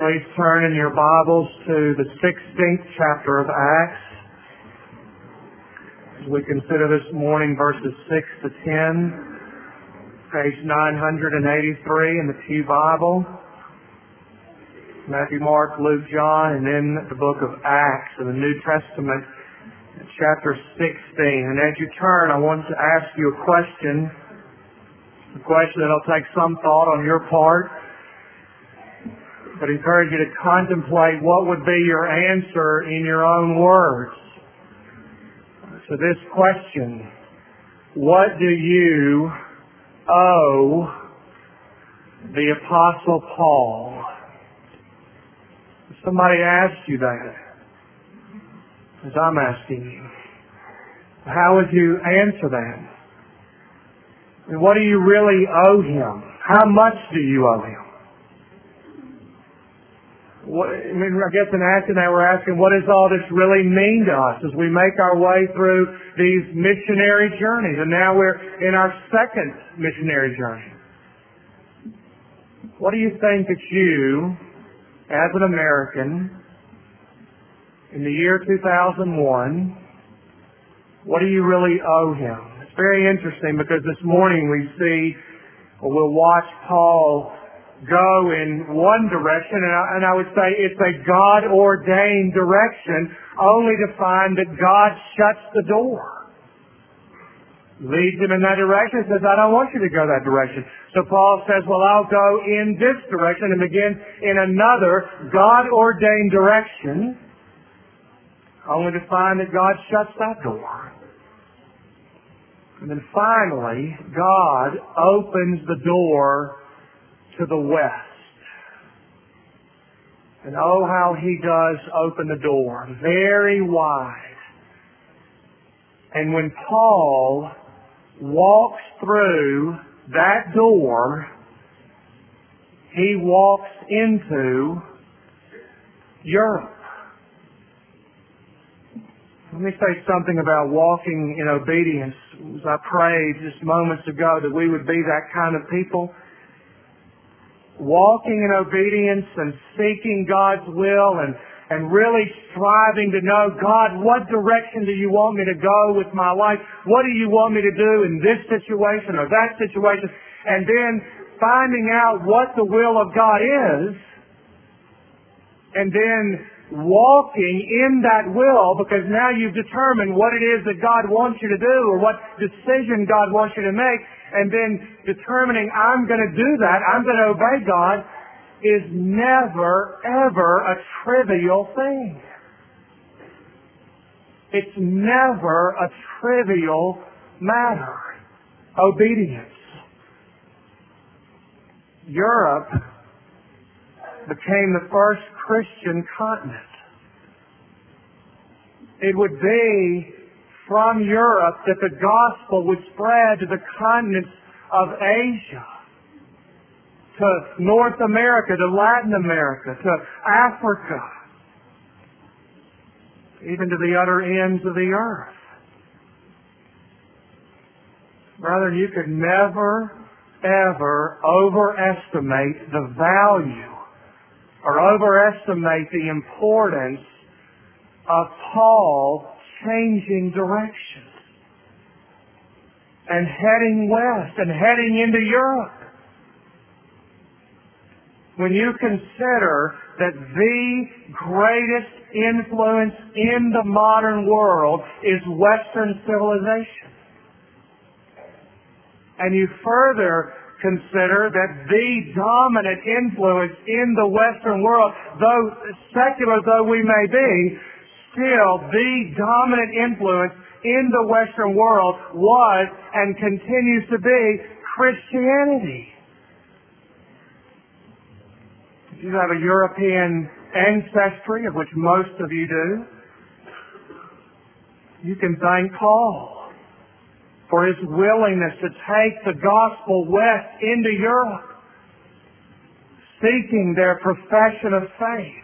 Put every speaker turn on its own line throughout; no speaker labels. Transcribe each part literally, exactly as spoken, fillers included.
Please turn in your Bibles to the sixteenth chapter of Acts as we consider this morning verses six to ten, page nine eighty-three in the Pew Bible. Matthew, Mark, Luke, John, and then the book of Acts in the New Testament, chapter sixteen. And as you turn, I want to ask you a question, a question that will take some thought on your part, but encourage you to contemplate what would be your answer in your own words. So this question: what do you owe the Apostle Paul? If somebody asks you that, as I'm asking you, how would you answer that? And what do you really owe him? How much do you owe him? What, I mean, I guess in asking that, we're asking, what does all this really mean to us as we make our way through these missionary journeys? And now we're in our second missionary journey. What do you think that you, as an American, in the year two thousand one, what do you really owe him? It's very interesting because this morning we see, or we'll watch Paul go in one direction, and I, and I would say it's a God-ordained direction, only to find that God shuts the door. Leads him in that direction, says, I don't want you to go that direction. So Paul says, well, I'll go in this direction, and begin in another God-ordained direction, only to find that God shuts that door. And then finally, God opens the door to the west. And oh, how he does open the door, very wide. And when Paul walks through that door, he walks into Europe. Let me say something about walking in obedience. As I prayed just moments ago that we would be that kind of people. Walking in obedience and seeking God's will and, and really striving to know, God, what direction do you want me to go with my life? What do you want me to do in this situation or that situation? And then finding out what the will of God is, and then walking in that will, because now you've determined what it is that God wants you to do or what decision God wants you to make, and then determining I'm going to do that, I'm going to obey God, is never, ever a trivial thing. It's never a trivial matter. Obedience. Europe became the first Christian continent. It would be from Europe that the gospel would spread to the continents of Asia, to North America, to Latin America, to Africa, even to the other ends of the earth. Brother, you could never, ever overestimate the value or overestimate the importance of Paul changing direction and heading west and heading into Europe. When you consider that the greatest influence in the modern world is Western civilization, and you further consider that the dominant influence in the Western world, though secular though we may be, still the dominant influence in the Western world was and continues to be Christianity. If you have a European ancestry, of which most of you do, you can thank Paul for his willingness to take the gospel west into Europe, seeking their profession of faith.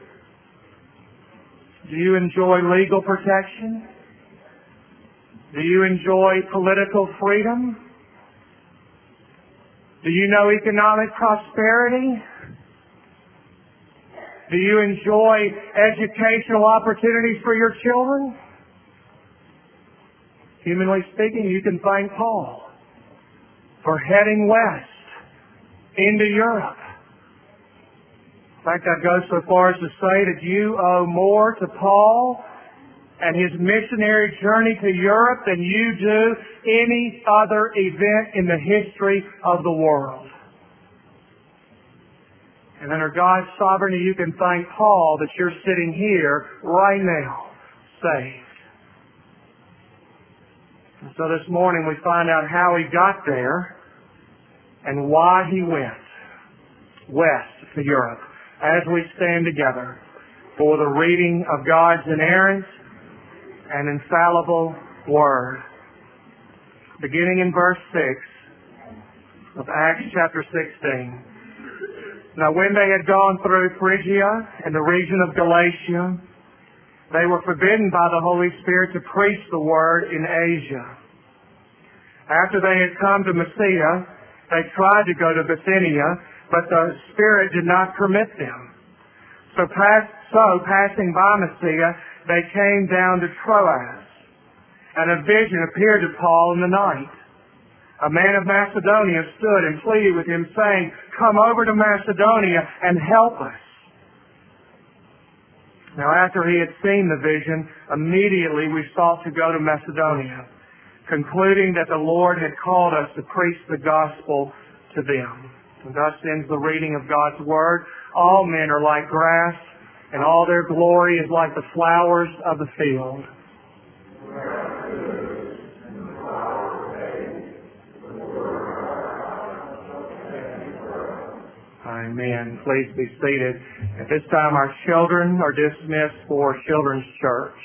Do you enjoy legal protection? Do you enjoy political freedom? Do you know economic prosperity? Do you enjoy educational opportunities for your children? Humanly speaking, you can thank Paul for heading west into Europe. In fact, I'd go so far as to say that you owe more to Paul and his missionary journey to Europe than you do any other event in the history of the world. And under God's sovereignty, you can thank Paul that you're sitting here right now, saved. And so this morning we find out how he got there and why he went west to Europe as we stand together for the reading of God's inerrant and infallible Word. Beginning in verse six of Acts chapter sixteen. Now when they had gone through Phrygia and the region of Galatia, they were forbidden by the Holy Spirit to preach the Word in Asia. After they had come to Mysia, they tried to go to Bithynia, but the Spirit did not permit them. So, pass, so passing by Mysia, they came down to Troas, and a vision appeared to Paul in the night. A man of Macedonia stood and pleaded with him, saying, "Come over to Macedonia and help us." Now after he had seen the vision, immediately we sought to go to Macedonia, concluding that the Lord had called us to preach the gospel to them. And thus ends the reading of God's Word. All men are like grass, and all their glory is like the flowers of the field. Amen. Please be seated. At this time, our children are dismissed for Children's Church.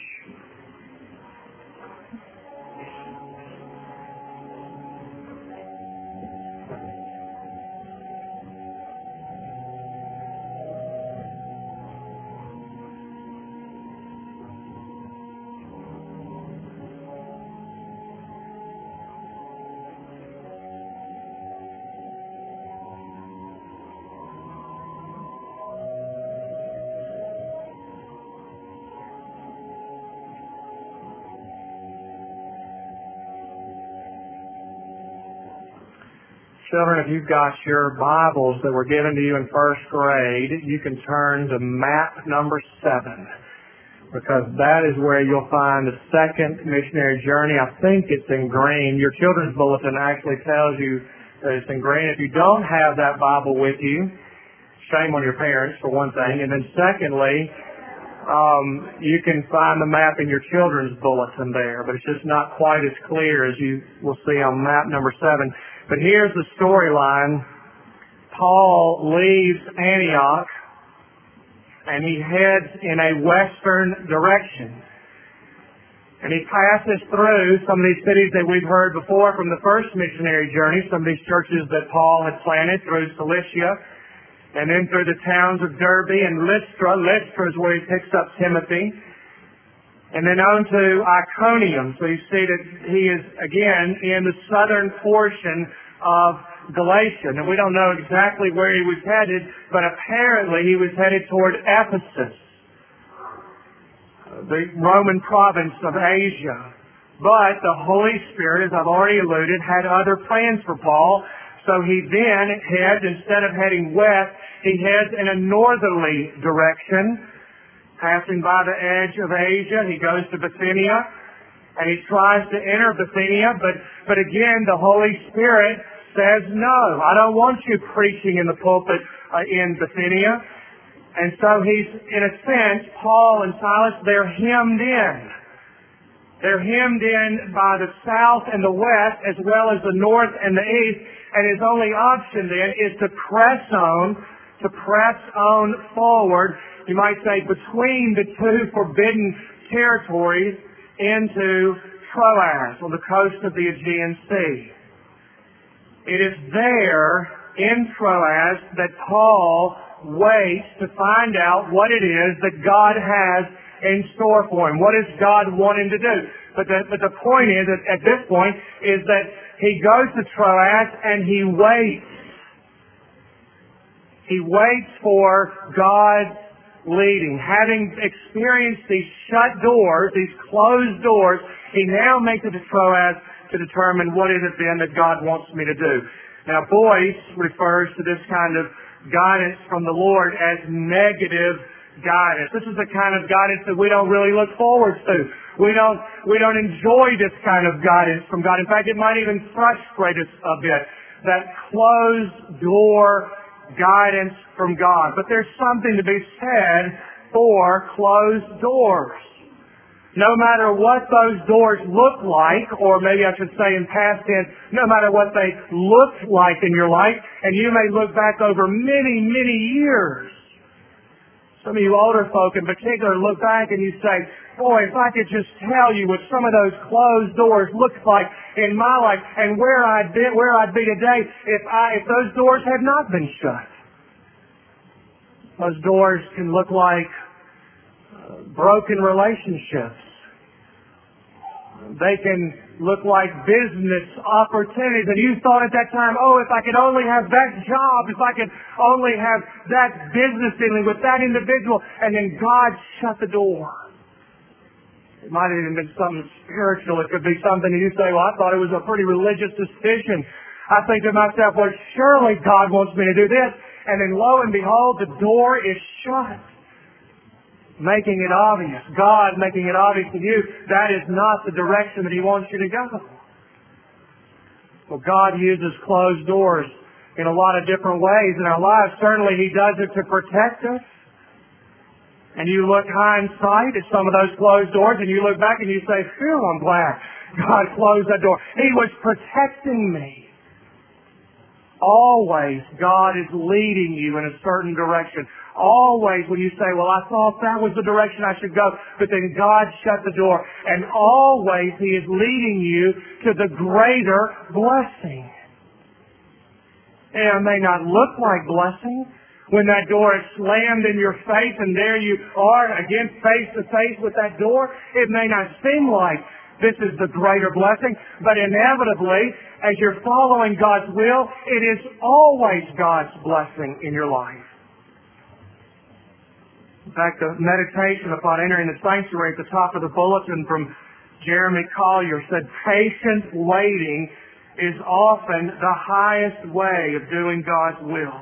Children, if you've got your Bibles that were given to you in first grade, you can turn to map number seven, because that is where you'll find the second missionary journey. I think it's in green. Your children's bulletin actually tells you that it's in green. If you don't have that Bible with you, shame on your parents, for one thing. And then secondly, um, you can find the map in your children's bulletin there, but it's just not quite as clear as you will see on map number seven. But here's the storyline. Paul leaves Antioch and he heads in a western direction. And he passes through some of these cities that we've heard before from the first missionary journey, some of these churches that Paul had planted through Cilicia, and then through the towns of Derbe and Lystra. Lystra is where he picks up Timothy. And then on to Iconium. So you see that he is, again, in the southern portion of Galatia. Now, we don't know exactly where he was headed, but apparently he was headed toward Ephesus, the Roman province of Asia. But the Holy Spirit, as I've already alluded, had other plans for Paul. So he then heads, instead of heading west, he heads in a northerly direction. Passing by the edge of Asia, he goes to Bithynia, and he tries to enter Bithynia, but, but again, the Holy Spirit says, no, I don't want you preaching in the pulpit uh, in Bithynia. And so he's, in a sense, Paul and Silas, they're hemmed in. They're hemmed in by the south and the west, as well as the north and the east, and his only option then is to press on, to press on forward, you might say, between the two forbidden territories into Troas, on the coast of the Aegean Sea. It is there, in Troas, that Paul waits to find out what it is that God has in store for him. What does God want him to do? But the, but the point is, at, at this point, is that he goes to Troas and he waits. He waits for God's leading. Having experienced these shut doors, these closed doors, he now makes it to Troas to determine what is it then that God wants me to do. Now, Boyce refers to this kind of guidance from the Lord as negative guidance. This is the kind of guidance that we don't really look forward to. We don't, we don't enjoy this kind of guidance from God. In fact, it might even frustrate us a bit. That closed door guidance from God. But there's something to be said for closed doors. No matter what those doors look like, or maybe I should say in past tense, no matter what they look like in your life, and you may look back over many, many years. Some of you older folk in particular look back and you say, boy, if I could just tell you what some of those closed doors looked like in my life and where I'd be, where I'd be today if I, if those doors had not been shut. Those doors can look like uh, broken relationships. They can look like business opportunities. And you thought at that time, oh, if I could only have that job, if I could only have that business dealing with that individual, and then God shut the door. It might have even been something spiritual. It could be something that you say, well, I thought it was a pretty religious decision. I think to myself, well, surely God wants me to do this. And then lo and behold, the door is shut. Making it obvious. God making it obvious to you, that is not the direction that He wants you to go. Well, God uses closed doors in a lot of different ways in our lives. Certainly He does it to protect us. And you look hindsight at some of those closed doors and you look back and you say, phew, I'm glad God closed that door. He was protecting me. Always God is leading you in a certain direction. Always when you say, well, I thought that was the direction I should go, but then God shut the door. And always He is leading you to the greater blessing. And it may not look like blessing when that door is slammed in your face and there you are again face to face with that door. It may not seem like this is the greater blessing, but inevitably, as you're following God's will, it is always God's blessing in your life. In fact, the meditation upon entering the sanctuary at the top of the bulletin from Jeremy Collier said, patient waiting is often the highest way of doing God's will.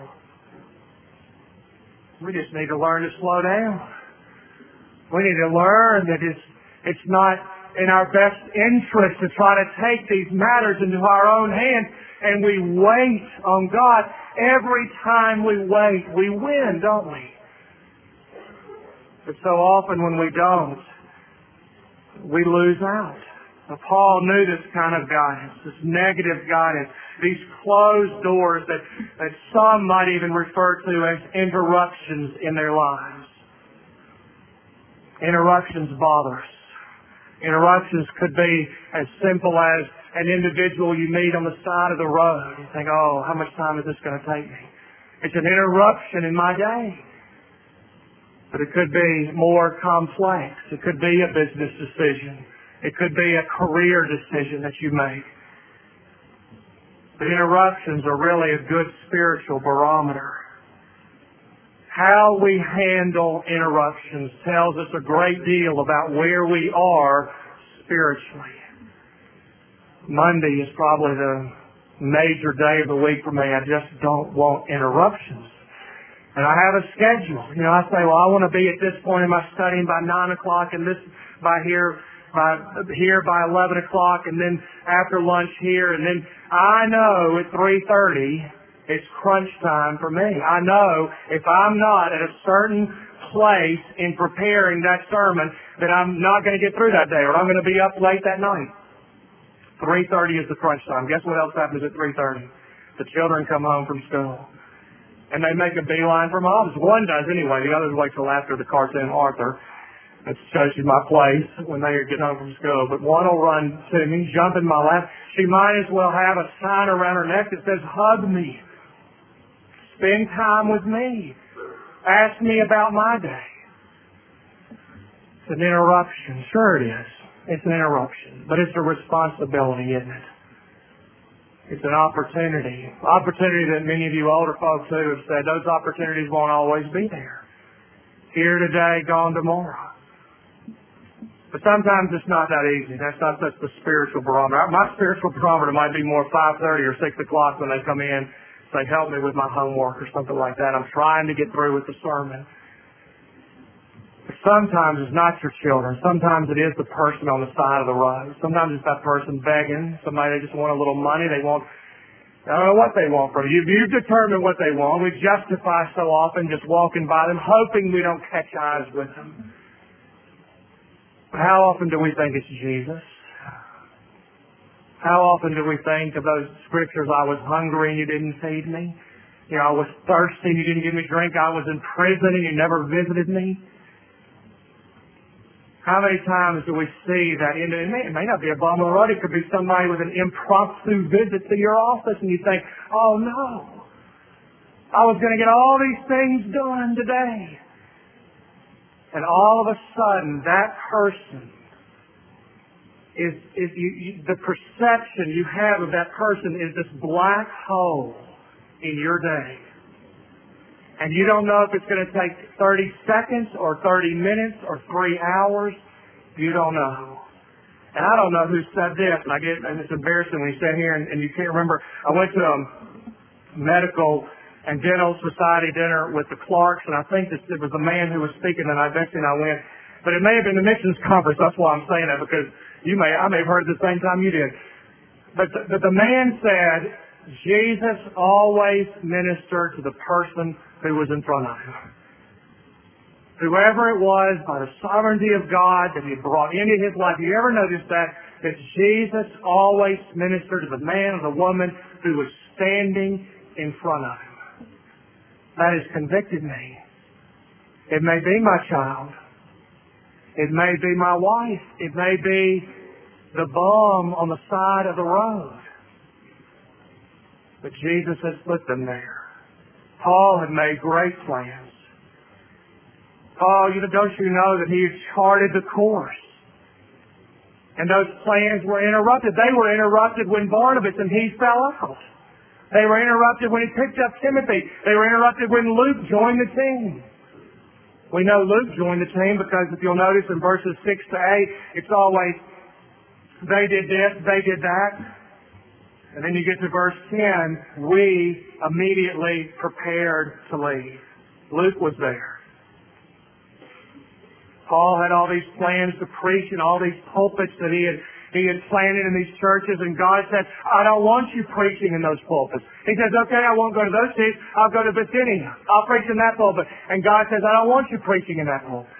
We just need to learn to slow down. We need to learn that it's, it's not in our best interest to try to take these matters into our own hands, and we wait on God. Every time we wait, we win, don't we? But so often when we don't, we lose out. Now, Paul knew this kind of guidance, this negative guidance, these closed doors that, that some might even refer to as interruptions in their lives. Interruptions bother us. Interruptions could be as simple as an individual you meet on the side of the road. You think, oh, how much time is this going to take me? It's an interruption in my day. But it could be more complex. It could be a business decision. It could be a career decision that you make. But interruptions are really a good spiritual barometer. How we handle interruptions tells us a great deal about where we are spiritually. Monday is probably the major day of the week for me. I just don't want interruptions. And I have a schedule. You know, I say, well, I want to be at this point in my studying by nine o'clock and this by here by here by eleven o'clock and then after lunch here. And then I know at three thirty it's crunch time for me. I know if I'm not at a certain place in preparing that sermon that I'm not going to get through that day, or I'm going to be up late that night. three thirty is the crunch time. Guess what else happens at three thirty? The children come home from school. And they make a beeline for my office. One does anyway. The others wait till after the cartoon Arthur. That shows you my place when they get home from school. But one will run to me, jump in my lap. She might as well have a sign around her neck that says, hug me. Spend time with me. Ask me about my day. It's an interruption. Sure it is. It's an interruption. But it's a responsibility, isn't it? It's an opportunity. Opportunity that many of you older folks who have said those opportunities won't always be there. Here today, gone tomorrow. But sometimes it's not that easy. That's not that's the spiritual barometer. My spiritual barometer might be more five thirty or six o'clock when they come in, say, help me with my homework or something like that. I'm trying to get through with the sermon. But sometimes it's not your children. Sometimes it is the person on the side of the road. Sometimes it's that person begging. Somebody, they just want a little money. They want, I don't know what they want from you. You've determined what they want. We justify so often just walking by them, hoping we don't catch eyes with them. How often do we think it's Jesus? How often do we think of those scriptures, I was hungry and you didn't feed me? You know, I was thirsty and you didn't give me drink. I was in prison and you never visited me. How many times do we see that? In, it, may, it may not be a bum on the road. It could be somebody with an impromptu visit to your office and you think, oh no, I was going to get all these things done today. And all of a sudden, that person is, is you, you, the perception you have of that person is this black hole in your day. And you don't know if it's going to take thirty seconds or thirty minutes or three hours. You don't know. And I don't know who said this, and I get, and it's embarrassing when you sit here and, and you can't remember. I went to a medical and dental society dinner with the Clarks, and I think this, it was a man who was speaking, and I eventually I went. But it may have been the missions conference. That's why I'm saying that, because you may I may have heard it the same time you did. But the, but the man said, Jesus always ministered to the person who was in front of him. Whoever it was, by the sovereignty of God that he brought into his life. You ever notice that? That Jesus always ministered to the man or the woman who was standing in front of him. That has convicted me. It may be my child. It may be my wife. It may be the bum on the side of the road. But Jesus has put them there. Paul had made great plans. Paul, you, don't you know that he had charted the course? And those plans were interrupted. They were interrupted when Barnabas and he fell out. They were interrupted when he picked up Timothy. They were interrupted when Luke joined the team. We know Luke joined the team because if you'll notice in verses six to eight, it's always, they did this, they did that. And then you get to verse ten, we immediately prepared to leave. Luke was there. Paul had all these plans to preach and all these pulpits that he had He had planted in these churches, and God said, I don't want you preaching in those pulpits. He says, okay, I won't go to those cities. I'll go to Bithynia. I'll preach in that pulpit. And God says, I don't want you preaching in that pulpit.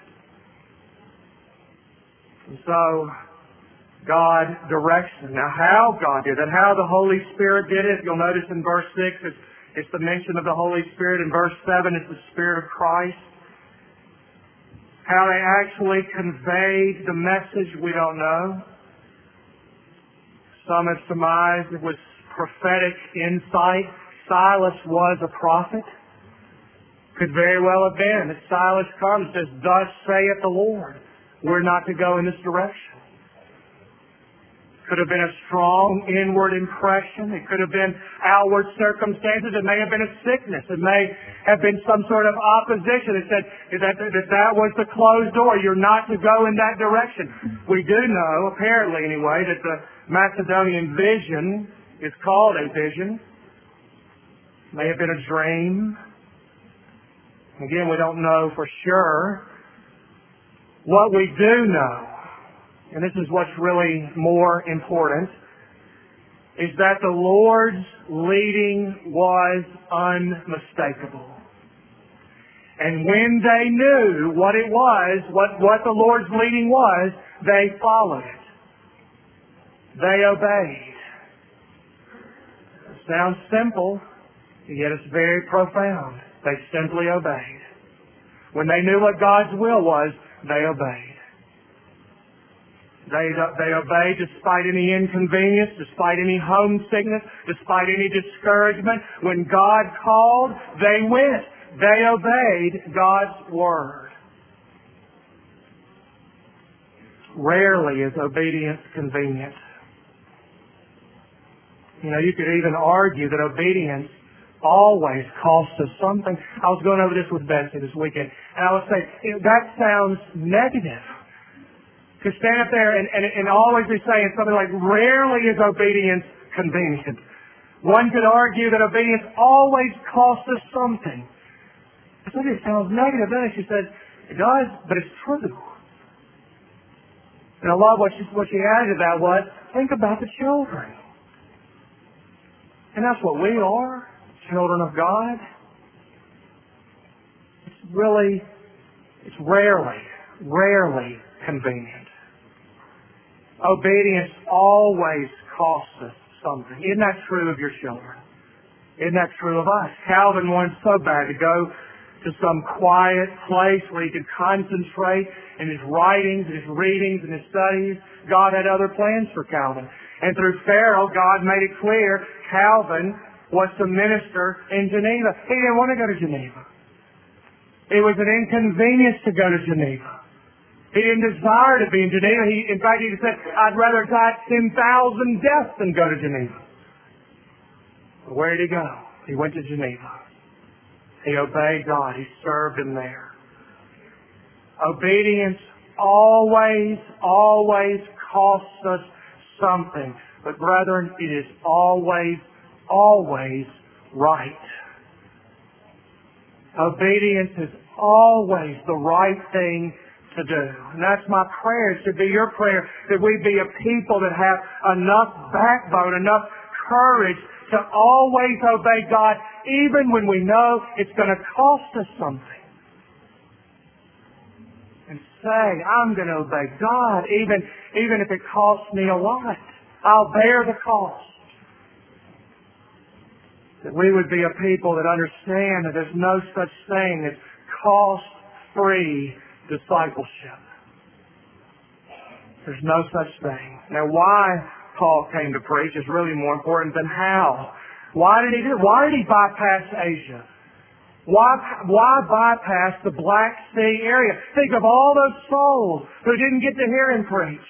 And so, God directs them. Now, how God did that, how the Holy Spirit did it, you'll notice in verse six, it's, it's the mention of the Holy Spirit. In verse seven, it's the Spirit of Christ. How they actually conveyed the message, we don't know. Some have surmised it was prophetic insight. Silas was a prophet. Could very well have been. If Silas comes and says, thus saith the Lord, we're not to go in this direction. Could have been a strong inward impression. It could have been outward circumstances. It may have been a sickness. It may have been some sort of opposition. It said that that, that was the closed door. You're not to go in that direction. We do know, apparently anyway, that the Macedonian vision is called a vision. It may have been a dream. Again, we don't know for sure. What we do know, and this is what's really more important, is that the Lord's leading was unmistakable. And when they knew what it was, what, what the Lord's leading was, they followed it. They obeyed. It sounds simple, yet it's very profound. They simply obeyed. When they knew what God's will was, they obeyed. They, they obeyed despite any inconvenience, despite any homesickness, despite any discouragement. When God called, they went. They obeyed God's word. Rarely is obedience convenient. You know, you could even argue that obedience always costs us something. I was going over this with Betsy this weekend, and I was saying, you know, that sounds negative. To stand up there and, and, and always be saying something like, rarely is obedience convenient. One could argue that obedience always costs us something. I said, it sounds negative, doesn't it? She said, it does, but it's true. And I love what she, what she added to that was, think about the children. And that's what we are, children of God. It's really, it's rarely, rarely convenient. Obedience always costs us something. Isn't that true of your children? Isn't that true of us? Calvin wanted so bad to go to some quiet place where he could concentrate in his writings, and his readings, and his studies. God had other plans for Calvin. And through Pharaoh, God made it clear Calvin was to minister in Geneva. He didn't want to go to Geneva. It was an inconvenience to go to Geneva. He didn't desire to be in Geneva. He, in fact, he said, I'd rather die ten thousand deaths than go to Geneva. But where did he go? He went to Geneva. He obeyed God. He served Him there. Obedience always, always costs us something. But brethren, it is always, always right. Obedience is always the right thing to do. And that's my prayer. It should be your prayer that we be a people that have enough backbone, enough courage to always obey God, even when we know it's going to cost us something. And say, I'm going to obey God, even, even if it costs me a lot. I'll bear the cost. That we would be a people that understand that there's no such thing as cost-free discipleship. There's no such thing. Now, why Paul came to preach is really more important than how. Why did he do it? Why did he bypass Asia? Why, why bypass the Black Sea area? Think of all those souls who didn't get to hear him preach.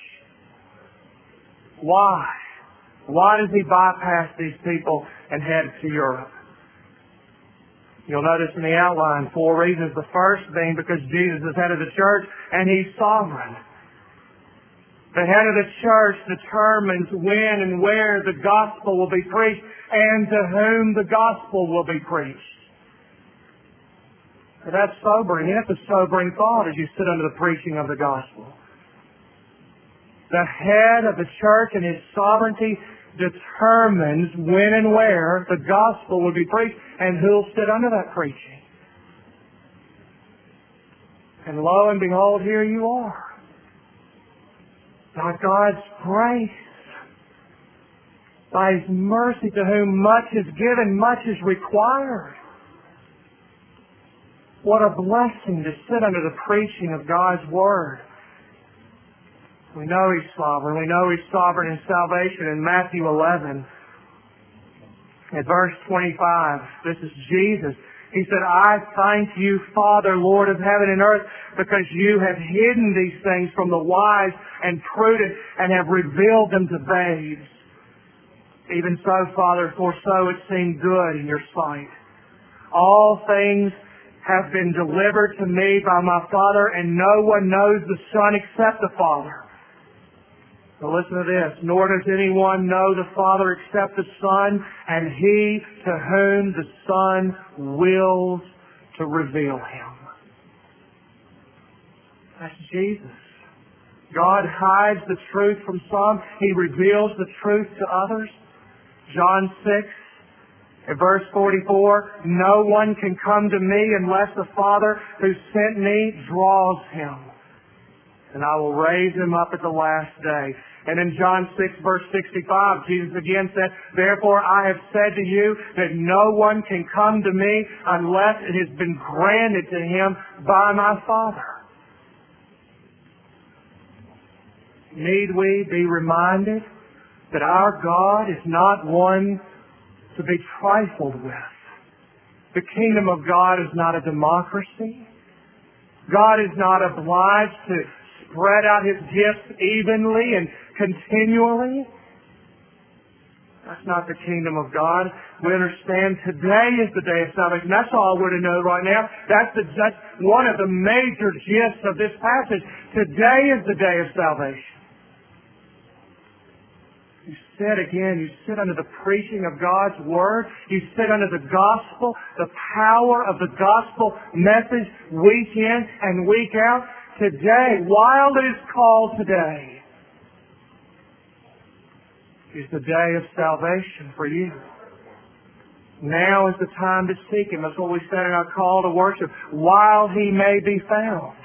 Why? Why does he bypass these people and head to Europe? You'll notice in the outline four reasons. The first being because Jesus is head of the church and He's sovereign. The head of the church determines when and where the gospel will be preached and to whom the gospel will be preached. So that's sobering. That's a sobering thought as you sit under the preaching of the gospel. The head of the church and His sovereignty determines when and where the gospel will be preached and who'll sit under that preaching. And lo and behold, here you are. By God's grace, by His mercy, to whom much is given, much is required. What a blessing to sit under the preaching of God's Word. We know He's sovereign. We know He's sovereign in salvation. In Matthew eleven, at verse twenty-five, this is Jesus. He said, I thank you, Father, Lord of heaven and earth, because you have hidden these things from the wise and prudent and have revealed them to babes. Even so, Father, for so it seemed good in your sight. All things have been delivered to me by my Father, and no one knows the Son except the Father. So listen to this. Nor does anyone know the Father except the Son, and He to whom the Son wills to reveal Him. That's Jesus. God hides the truth from some. He reveals the truth to others. John six, at verse forty-four, no one can come to me unless the Father who sent me draws him. And I will raise him up at the last day. And in John six, verse sixty-five, Jesus again said, therefore I have said to you that no one can come to me unless it has been granted to him by my Father. Need we be reminded that our God is not one to be trifled with? The kingdom of God is not a democracy. God is not obliged to spread out His gifts evenly and continually. That's not the kingdom of God. We understand today is the day of salvation. That's all we're to know right now. That's, the, that's one of the major gifts of this passage. Today is the day of salvation. You sit again, you sit under the preaching of God's Word. You sit under the gospel, the power of the gospel message week in and week out. Today, while it is called today, is the day of salvation for you. Now is the time to seek Him. That's what we said in our call to worship. While He may be found.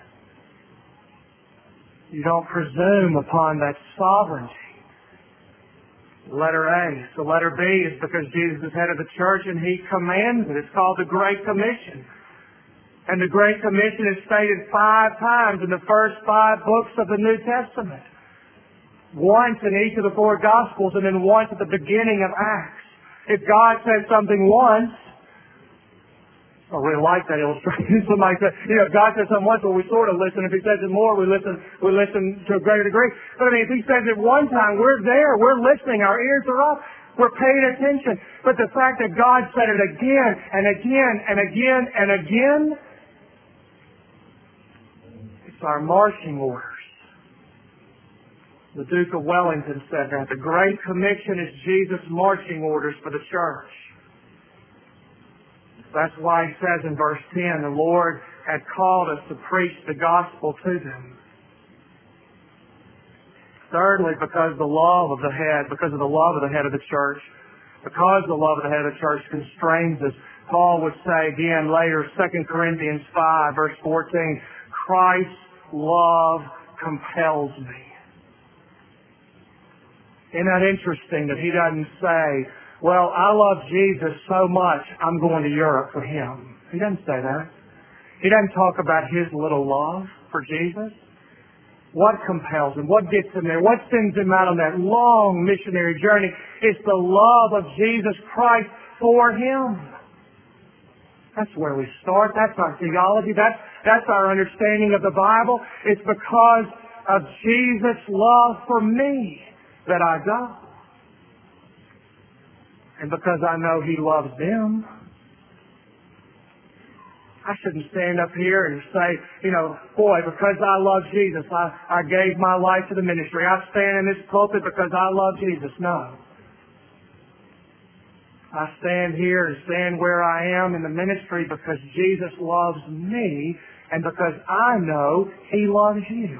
You don't presume upon that sovereignty. Letter A. So letter B is because Jesus is head of the church and He commands it. It's called the Great Commission. And the Great Commission is stated five times in the first five books of the New Testament. Once in each of the four Gospels and then once at the beginning of Acts. If God says something once, I really like that illustration. Somebody said, you know, if God says something once, well, we sort of listen. If He says it more, we listen, we listen to a greater degree. But I mean, if He says it one time, we're there. We're listening. Our ears are up. We're paying attention. But the fact that God said it again and again and again and again, it's our marching orders. The Duke of Wellington said that. The Great Commission is Jesus' marching orders for the church. That's why He says in verse ten, the Lord had called us to preach the gospel to them. Thirdly, because the love of the head, because of the love of the head of the church, because the love of the head of the church constrains us, Paul would say again later, Second Corinthians five, verse fourteen, Christ's love compels me. Isn't that interesting that he doesn't say, well, I love Jesus so much, I'm going to Europe for Him. He doesn't say that. He doesn't talk about his little love for Jesus. What compels him? What gets him there? What sends him out on that long missionary journey? It's the love of Jesus Christ for him. That's where we start. That's our theology. That's, that's our understanding of the Bible. It's because of Jesus' love for me that I go. And because I know He loves them, I shouldn't stand up here and say, you know, boy, because I love Jesus, I, I gave my life to the ministry. I stand in this pulpit because I love Jesus. No. I stand here and stand where I am in the ministry because Jesus loves me and because I know He loves you.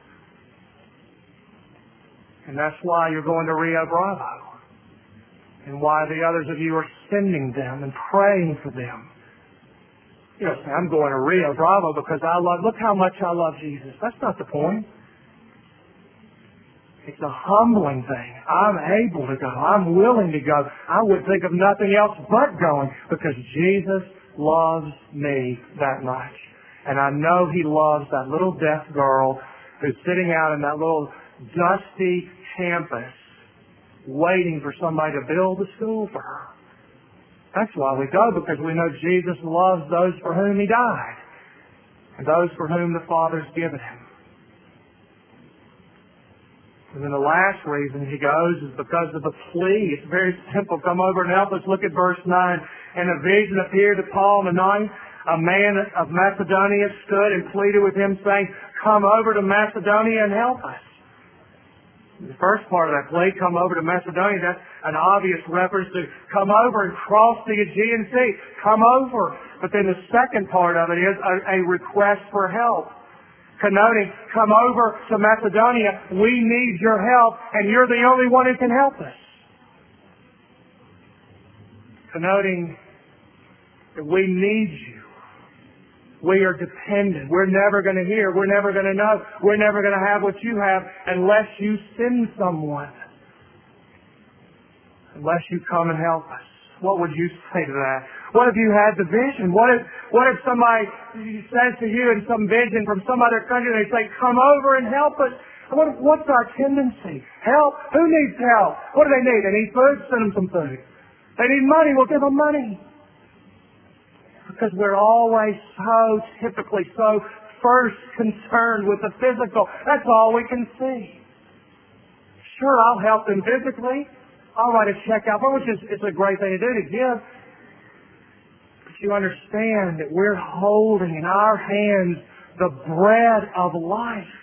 And that's why you're going to Rio Bravo. And why the others of you are sending them and praying for them. You know, say, I'm going to Rio Bravo because I love, look how much I love Jesus. That's not the point. It's a humbling thing. I'm able to go. I'm willing to go. I would think of nothing else but going because Jesus loves me that much. And I know He loves that little deaf girl who's sitting out in that little dusty campus waiting for somebody to build a school for her. That's why we go, because we know Jesus loves those for whom He died and those for whom the Father's given Him. And then the last reason He goes is because of the plea. It's very simple. Come over and help us. Look at verse nine. And a vision appeared to Paul in the night. A man of Macedonia stood and pleaded with him, saying, come over to Macedonia and help us. The first part of that plea, come over to Macedonia, that's an obvious reference to come over and cross the Aegean Sea. Come over. But then the second part of it is a, a request for help. Connoting, come over to Macedonia. We need your help, and you're the only one who can help us. Connoting that we need you. We are dependent. We're never going to hear. We're never going to know. We're never going to have what you have unless you send someone. Unless you come and help us. What would you say to that? What if you had the vision? What if, what if somebody says to you in some vision from some other country, they say, come over and help us? What, what's our tendency? Help? Who needs help? What do they need? They need food? Send them some food. They need money? We'll give them money. Because we're always so typically so first concerned with the physical. That's all we can see. Sure, I'll help them physically. I'll write a check out, which is it's a great thing to do to give. But you understand that we're holding in our hands the bread of life.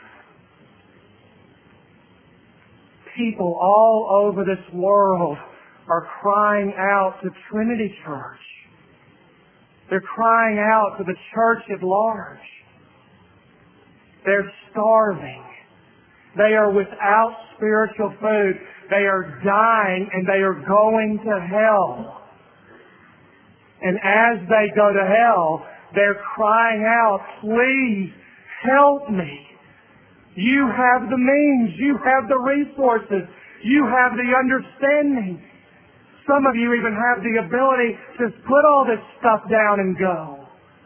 People all over this world are crying out to Trinity Church. They're crying out to the church at large. They're starving. They are without spiritual food. They are dying and they are going to hell. And as they go to hell, they're crying out, please help me. You have the means. You have the resources. You have the understanding. Some of you even have the ability to put all this stuff down and go.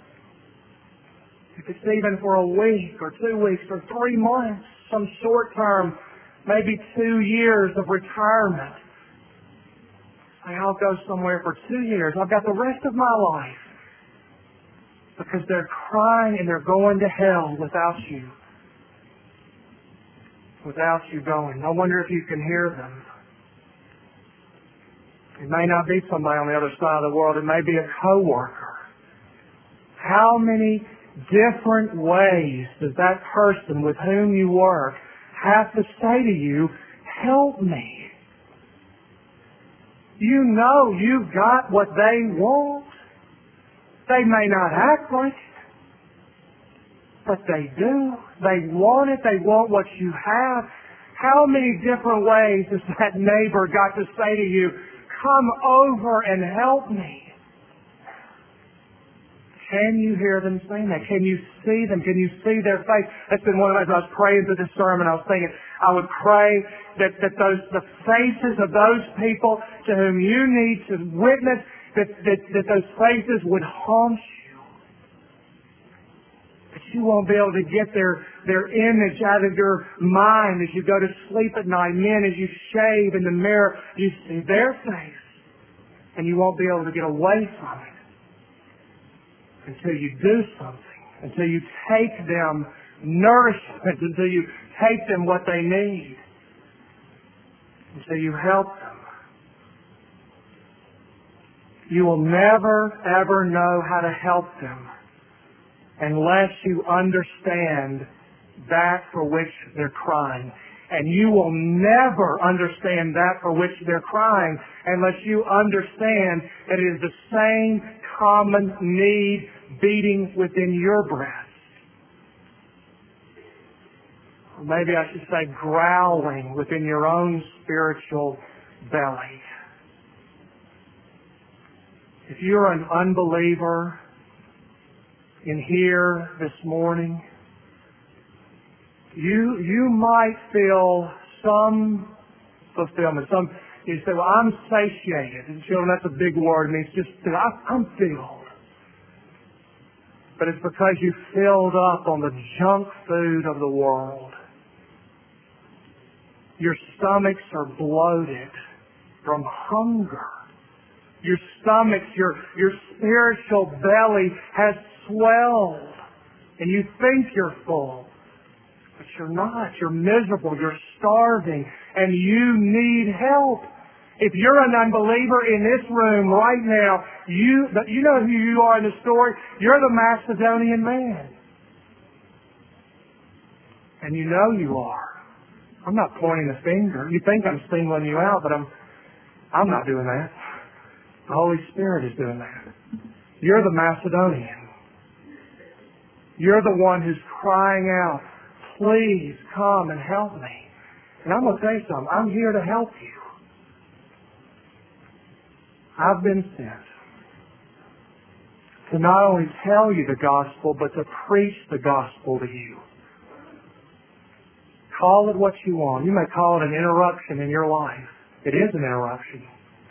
If it's even for a week or two weeks or three months, some short term, maybe two years of retirement. Say, I'll go somewhere for two years. I've got the rest of my life. Because they're crying and they're going to hell without you. Without you going. I wonder if you can hear them. It may not be somebody on the other side of the world. It may be a coworker. How many different ways does that person with whom you work have to say to you, help me? You know you've got what they want. They may not act like it, but they do. They want it. They want what you have. How many different ways has that neighbor got to say to you, come over and help me? Can you hear them saying that? Can you see them? Can you see their face? That's been one of those, I was praying through this sermon, I was thinking, I would pray that, that those, the faces of those people to whom you need to witness, that, that, that those faces would haunt you. That you won't be able to get their, their image out of your mind as you go to sleep at night. Men, as you shave in the mirror, you see their face. And you won't be able to get away from it until you do something, until you take them nourishment, until you take them what they need, until you help them. You will never, ever know how to help them unless you understand that for which they're crying. And you will never understand that for which they're crying unless you understand that it is the same common need beating within your breast. Or maybe I should say growling within your own spiritual belly. If you're an unbeliever in here this morning, you you might feel some fulfillment. Some you say, well, I'm satiated. And children, that's a big word. It means just I'm filled. But it's because you filled up on the junk food of the world. Your stomachs are bloated from hunger. Your stomachs, your, your spiritual belly has swelled. And you think you're full. But you're not. You're miserable. You're starving. And you need help. If you're an unbeliever in this room right now, you, you know who you are in the story. You're the Macedonian man. And you know you are. I'm not pointing a finger. You think I'm singling you out, but I'm, I'm not doing that. The Holy Spirit is doing that. You're the Macedonian. You're the one who's crying out, please come and help me. And I'm going to tell you something. I'm here to help you. I've been sent to not only tell you the gospel, but to preach the gospel to you. Call it what you want. You may call it an interruption in your life. It is an interruption.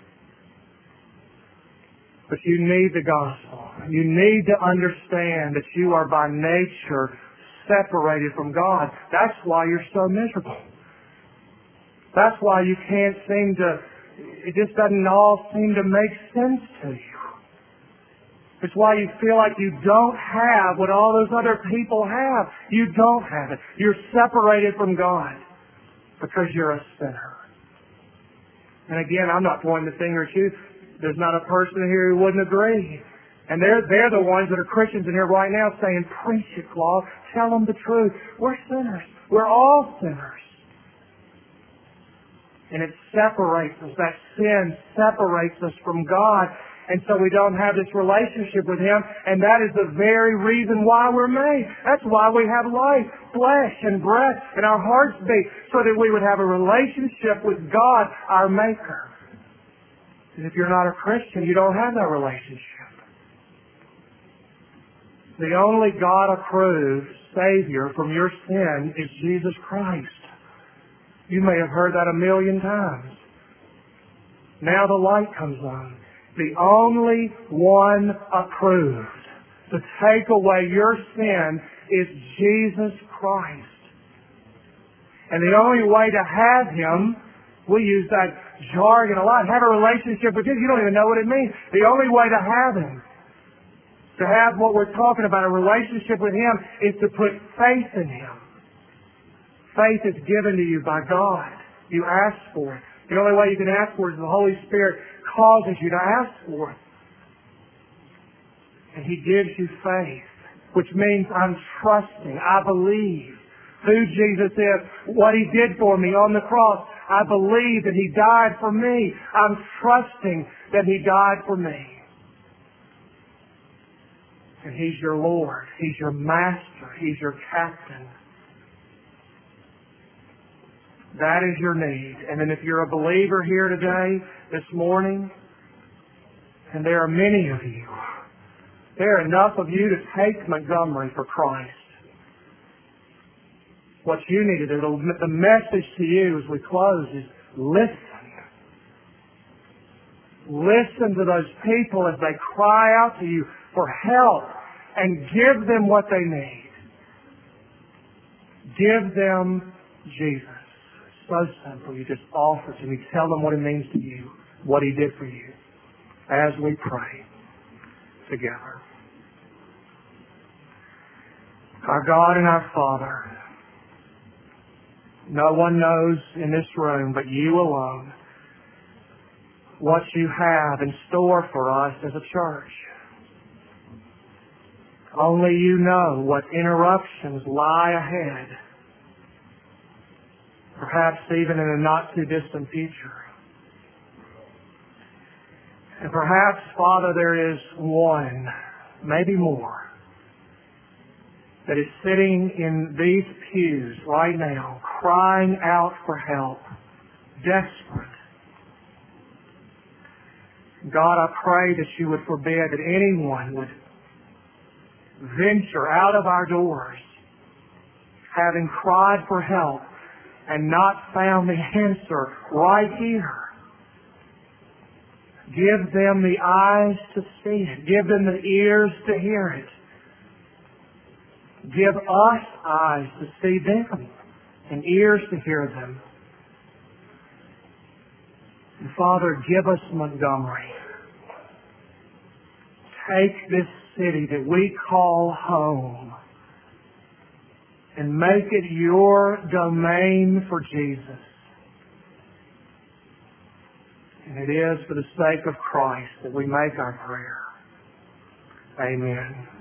But you need the gospel. You need to understand that you are by nature separated from God. That's why you're so miserable. That's why you can't seem to, it just doesn't all seem to make sense to you. It's why you feel like you don't have what all those other people have. You don't have it. You're separated from God because you're a sinner. And again, I'm not pointing the finger at you. There's not a person here who wouldn't agree. And they're, they're the ones that are Christians in here right now saying, preach it, Claude. Tell them the truth. We're sinners. We're all sinners. And it separates us. That sin separates us from God. And so we don't have this relationship with Him. And that is the very reason why we're made. That's why we have life, flesh, and breath, and our hearts beat, so that we would have a relationship with God, our Maker. And if you're not a Christian, you don't have that relationship. The only God-approved Savior from your sin is Jesus Christ. You may have heard that a million times. Now the light comes on. The only one approved to take away your sin is Jesus Christ. And the only way to have Him, we use that jargon a lot, have a relationship with Him. You don't even know what it means. The only way to have Him, to have what we're talking about, a relationship with Him, is to put faith in Him. Faith is given to you by God. You ask for it. The only way you can ask for it is the Holy Spirit causes you to ask for it. And He gives you faith, which means I'm trusting. I believe who Jesus is, what He did for me on the cross. I believe that He died for me. I'm trusting that He died for me. And He's your Lord. He's your Master. He's your Captain. That is your need. And then if you're a believer here today, this morning, and there are many of you, there are enough of you to take Montgomery for Christ. What you need to do, the message to you as we close is listen. Listen to those people as they cry out to you for help, and give them what they need. Give them Jesus. So simple. You just offer to me. Tell them what it means to you, what He did for you, as we pray together. Our God and our Father, no one knows in this room but You alone what You have in store for us as a church. Only You know what interruptions lie ahead, perhaps even in a not-too-distant future. And perhaps, Father, there is one, maybe more, that is sitting in these pews right now, crying out for help, desperate. God, I pray that You would forbid that anyone would venture out of our doors, having cried for help, and not found the answer right here. Give them the eyes to see it. Give them the ears to hear it. Give us eyes to see them and ears to hear them. And Father, give us Montgomery. Take this city that we call home and make it Your domain for Jesus. And it is for the sake of Christ that we make our prayer. Amen.